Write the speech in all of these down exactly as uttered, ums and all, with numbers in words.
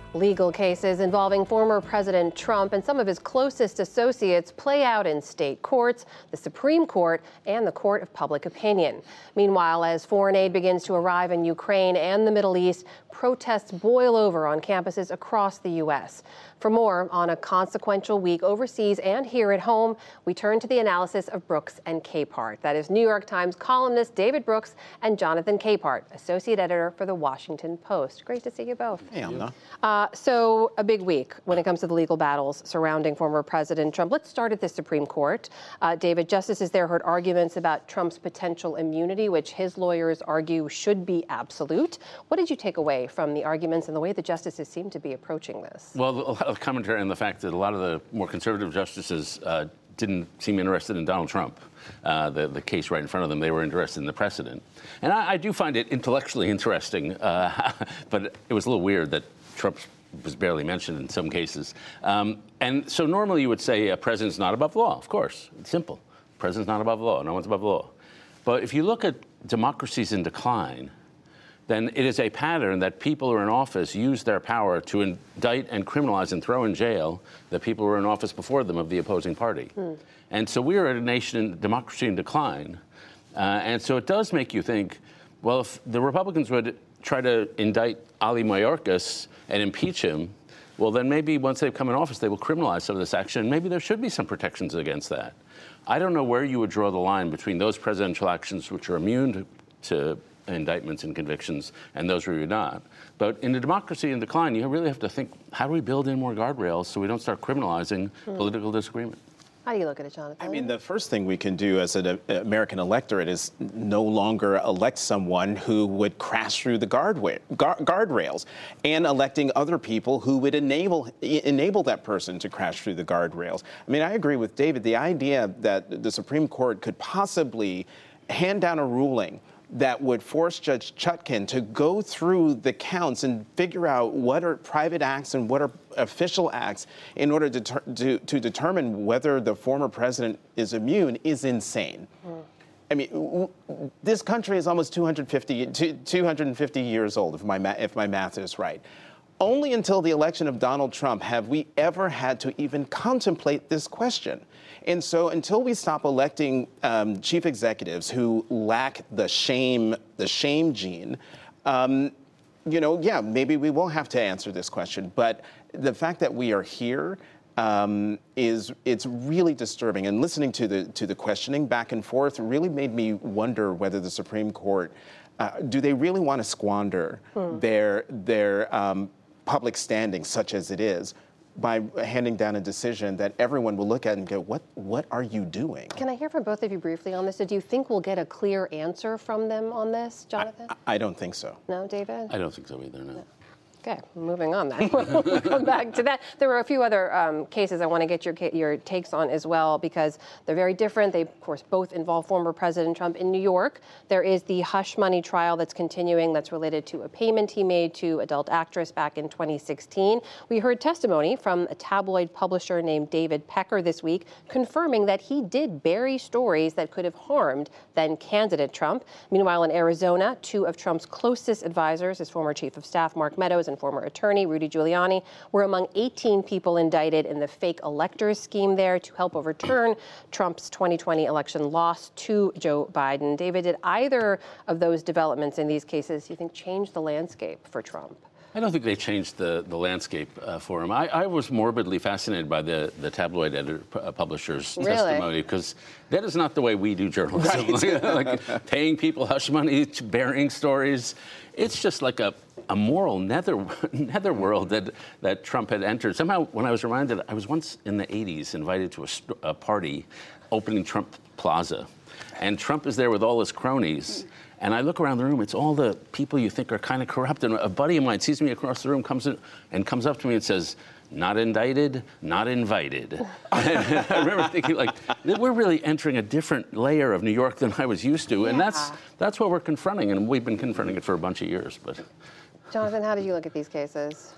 Legal cases involving former President Trump and some of his closest associates play out in state courts, the Supreme Court, and the Court of Public Opinion. Meanwhile, as foreign aid begins to arrive in Ukraine and the Middle East, protests boil over on campuses across the U S. For more on a consequential week overseas and here at home, we turn to the analysis of Brooks and Capehart. That is New York Times columnist David Brooks and Jonathan Capehart, associate editor for The Washington Post. Great to see you both. Hey, Amna. Uh, so a big week when it comes to the legal battles surrounding former President Trump. Let's start at the Supreme Court. Uh, David, justices there heard arguments about Trump's potential immunity, which his lawyers argue should be absolute. What did you take away from the arguments and the way the justices seem to be approaching this? Well, a lot of commentary on the fact that a lot of the more conservative justices uh, didn't seem interested in Donald Trump, uh, the, the case right in front of them. They were interested in the precedent. And I, I do find it intellectually interesting, uh, but it was a little weird that Trump was barely mentioned in some cases. Um, and so normally you would say a president's not above the law. Of course, it's simple. The president's not above the law. No one's above the law. But if you look at democracies in decline, then it is a pattern that people who are in office use their power to indict and criminalize and throw in jail the people who were in office before them of the opposing party. Mm. And so we are a nation in democracy in decline. Uh, and so it does make you think, well, if the Republicans would try to indict Ali Mayorkas and impeach him, well, then maybe once they've come in office, they will criminalize some of this action. Maybe there should be some protections against that. I don't know where you would draw the line between those presidential actions which are immune to, to indictments and convictions and those where you're not. But in a democracy in decline, you really have to think, how do we build in more guardrails so we don't start criminalizing hmm. political disagreement? How do you look at it, Jonathan? I mean, the first thing we can do as an uh, American electorate is no longer elect someone who would crash through the guardwa- guard- guardrails and electing other people who would enable enable that person to crash through the guardrails. I mean, I agree with David. The idea that the Supreme Court could possibly hand down a ruling that would force Judge Chutkan to go through the counts and figure out what are private acts and what are official acts in order to, ter- to, to determine whether the former president is immune is insane. Mm. I mean, w- this country is almost two hundred fifty, two hundred fifty years old, if my, ma- if my math is right. Only until the election of Donald Trump have we ever had to even contemplate this question. And so until we stop electing um, chief executives who lack the shame, the shame gene, um, you know, yeah, maybe we will have to answer this question. But the fact that we are here um, is, it's really disturbing. And listening to the to the questioning back and forth really made me wonder whether the Supreme Court, uh, do they really want to squander hmm. their, their um, public standing, such as it is, by handing down a decision that everyone will look at and go, what what are you doing? Can I hear from both of you briefly on this? Do you think we'll get a clear answer from them on this, Jonathan? I, I don't think so. No, David? I don't think so either, no. no. Okay, moving on then. We'll come back to that. There were a few other um, cases I want to get your your takes on as well, because they're very different. They, of course, both involve former President Trump. In New York, there is the hush money trial that's continuing that's related to a payment he made to adult actress back in twenty sixteen. We heard testimony from a tabloid publisher named David Pecker this week, confirming that he did bury stories that could have harmed then candidate Trump. Meanwhile, in Arizona, two of Trump's closest advisors, his former chief of staff, Mark Meadows, and former attorney Rudy Giuliani, were among eighteen people indicted in the fake electors scheme there to help overturn Trump's twenty twenty election loss to Joe Biden. David, did either of those developments in these cases, you think, change the landscape for Trump? I don't think they changed the, the landscape uh, for him. I, I was morbidly fascinated by the, the tabloid editor, uh, publisher's really? testimony, because that is not the way we do journalism. Right. like, like paying people hush money, burying stories. It's just like a, a moral nether netherworld that, that Trump had entered. Somehow, when I was reminded, I was once in the eighties invited to a, st- a party opening Trump Plaza. And Trump is there with all his cronies. And I look around the room, it's all the people you think are kind of corrupt. And a buddy of mine sees me across the room, comes in, and comes up to me and says, not indicted, not invited. I remember thinking, like, we're really entering a different layer of New York than I was used to. And yeah. that's that's what we're confronting. And we've been confronting it for a bunch of years. But Jonathan, how did you look at these cases?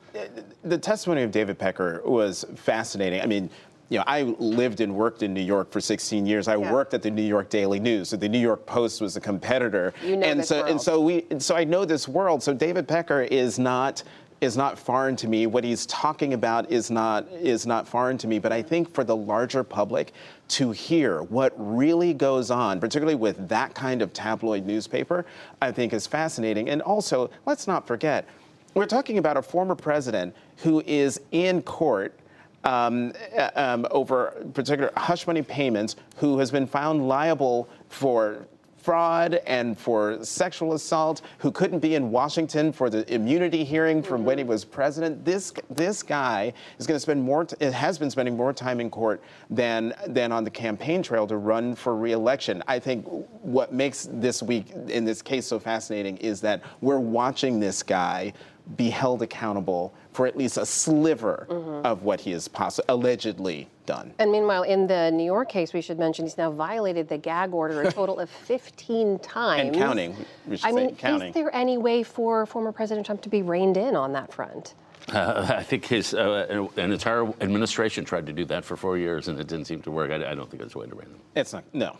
The testimony of David Pecker was fascinating. I mean, you know, I lived and worked in New York for sixteen years. I yeah. worked at the New York Daily News, so the New York Post was a competitor. You know and this so world. and so we and so I know this world. So David Pecker is not is not foreign to me. What he's talking about is not is not foreign to me. But I think for the larger public to hear what really goes on, particularly with that kind of tabloid newspaper, I think is fascinating. And also, let's not forget, we're talking about a former president who is in court um, um, over particular hush money payments, who has been found liable for fraud and for sexual assault, who couldn't be in Washington for the immunity hearing from mm-hmm. when he was president. This this guy is going to spend more. T- it has been spending more time in court than than on the campaign trail to run for re-election. I think what makes this week in this case so fascinating is that we're watching this guy be held accountable for at least a sliver mm-hmm. of what he has poss- allegedly done. And meanwhile, in the New York case, we should mention he's now violated the gag order a total of fifteen times. And counting, we should I say, mean, counting. Is there any way for former President Trump to be reined in on that front? Uh, I think his uh, an entire administration tried to do that for four years, and it didn't seem to work. I, I don't think there's a way to rein them. It's not, no.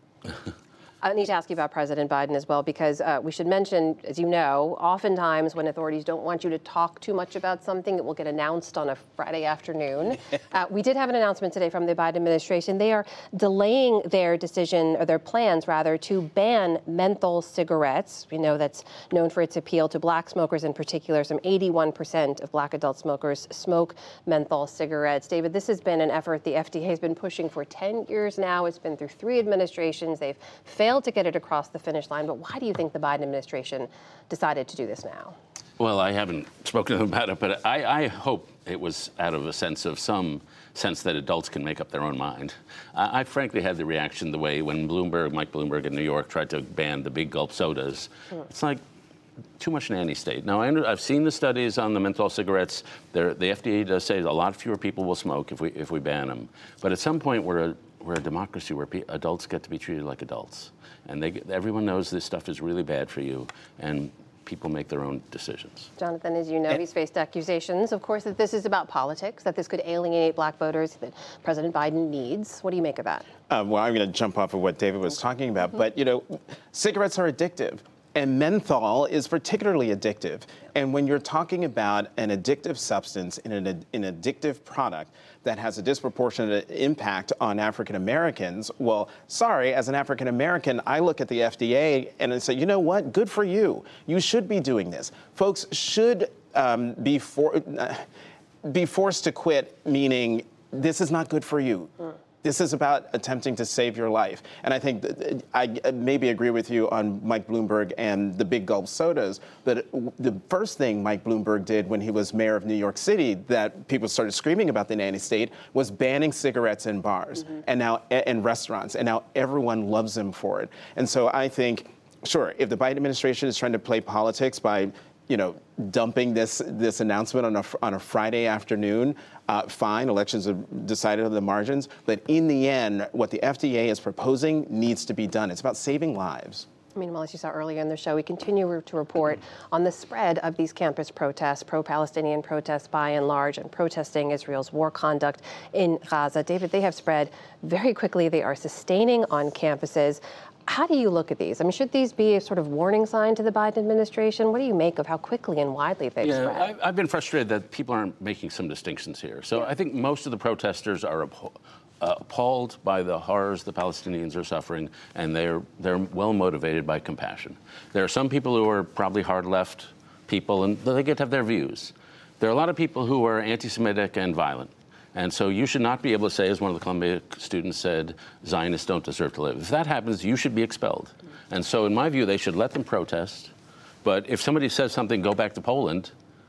I need to ask you about President Biden as well, because uh, we should mention, as you know, oftentimes when authorities don't want you to talk too much about something, it will get announced on a Friday afternoon. uh, we did have an announcement today from the Biden administration. They are delaying their decision, or their plans, rather, to ban menthol cigarettes. We know that's known for its appeal to black smokers in particular. Some eighty-one percent of black adult smokers smoke menthol cigarettes. David, this has been an effort the F D A has been pushing for ten years now. It's been through three administrations. They've failed to get it across the finish line, but why do you think the Biden administration decided to do this now? Well, I haven't spoken to them about it, but I, I hope it was out of a sense of some sense that adults can make up their own mind. Uh, I frankly had the reaction the way when Bloomberg, Mike Bloomberg in New York tried to ban the big gulp sodas. Hmm. It's like too much nanny state. Now, I under, I've seen the studies on the menthol cigarettes. They're, the F D A does say a lot fewer people will smoke if we if we ban them. But at some point, we're a, we're a democracy where pe- adults get to be treated like adults. And they, everyone knows this stuff is really bad for you, and people make their own decisions. Jonathan, as you know, he's faced accusations, of course, that this is about politics, that this could alienate black voters that President Biden needs. What do you make of that? Uh, well, I'm going to jump off of what David was talking about. Mm-hmm. But, you know, cigarettes are addictive. And menthol is particularly addictive. And when you're talking about an addictive substance in an, an addictive product that has a disproportionate impact on African Americans, well, sorry, as an African American, I look at the F D A and I say, you know what? Good for you. You should be doing this. Folks should um, be, for, uh, be forced to quit, meaning this is not good for you. Mm. This is about attempting to save your life. And I think that I maybe agree with you on Mike Bloomberg and the big gulp sodas, but the first thing Mike Bloomberg did when he was mayor of New York City that people started screaming about the nanny state was banning cigarettes in bars mm-hmm. and now in restaurants. And now everyone loves him for it. And so I think, sure, if the Biden administration is trying to play politics by you know, dumping this this announcement on a on a Friday afternoon, uh, fine. Elections are decided on the margins, but in the end, what the F D A is proposing needs to be done. It's about saving lives. Meanwhile, as you saw earlier in the show, we continue to report on the spread of these campus protests, pro-Palestinian protests by and large, and protesting Israel's war conduct in Gaza. David, they have spread very quickly. They are sustaining on campuses. How do you look at these? I mean, should these be a sort of warning sign to the Biden administration? What do you make of how quickly and widely they've yeah, spread? I, I've been frustrated that people aren't making some distinctions here. So yeah. I think most of the protesters are appalled. Uh, appalled by the horrors the Palestinians are suffering, and they're they're well motivated by compassion. There are some people who are probably hard left people, and they get to have their views. There are a lot of people who are anti-Semitic and violent, and so you should not be able to say, as one of the Columbia students said, Zionists don't deserve to live. If that happens, you should be expelled. And so, in my view, they should let them protest. But if somebody says something, go back to Poland,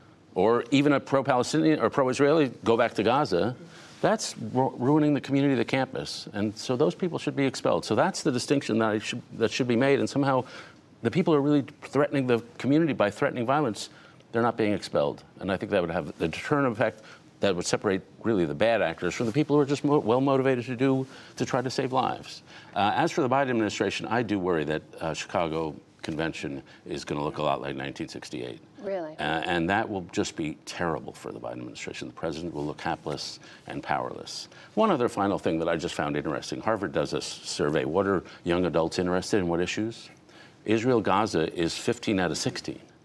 or even a pro-Palestinian or pro-Israeli, go back to Gaza. That's ru- ruining the community of the campus. And so those people should be expelled. So that's the distinction that, I should, that should be made. And somehow the people who are really threatening the community by threatening violence, they're not being expelled. And I think that would have the deterrent effect that would separate really the bad actors from the people who are just mo- well motivated to do, to try to save lives. Uh, as for the Biden administration, I do worry that uh, Chicago Convention is going to look a lot like nineteen sixty-eight. Really? Uh, and that will just be terrible for the Biden administration. The president will look hapless and powerless. One other final thing that I just found interesting. Harvard does a survey. What are young adults interested in? What issues? Israel Gaza is fifteen out of sixteen.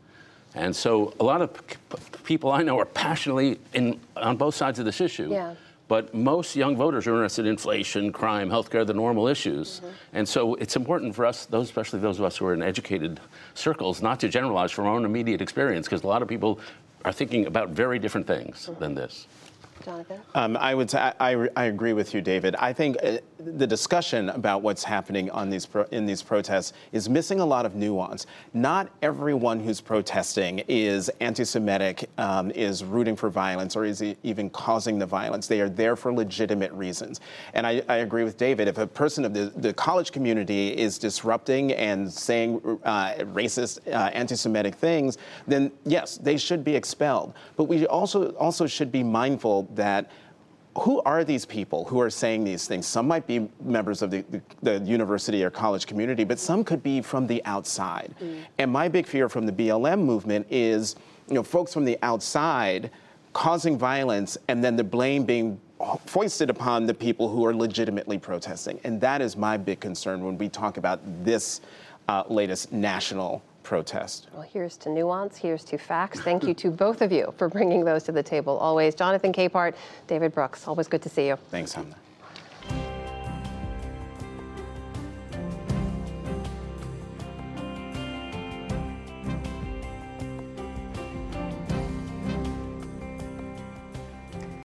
And so a lot of p- people I know are passionately in, on both sides of this issue. Yeah. But most young voters are interested in inflation, crime, healthcare, the normal issues. Mm-hmm. And so it's important for us, those, especially those of us who are in educated circles, not to generalize from our own immediate experience, because a lot of people are thinking about very different things mm-hmm. than this. Jonathan? Um, I would. I, I, I agree with you, David. I think uh, the discussion about what's happening on these pro, in these protests is missing a lot of nuance. Not everyone who's protesting is anti-Semitic, um, is rooting for violence, or is even causing the violence. They are there for legitimate reasons. And I, I agree with David. If a person of the, the college community is disrupting and saying uh, racist, uh, anti-Semitic things, then yes, they should be expelled. But we also also should be mindful that who are these people who are saying these things? Some might be members of the, the, the university or college community, but some could be from the outside. Mm. And my big fear from the B L M movement is, you know, folks from the outside causing violence and then the blame being foisted upon the people who are legitimately protesting. And that is my big concern when we talk about this uh, latest national protest. Well, here's to nuance, here's to facts. Thank you to both of you for bringing those to the table always. Jonathan Capehart, David Brooks, always good to see you. Thanks, Hamna.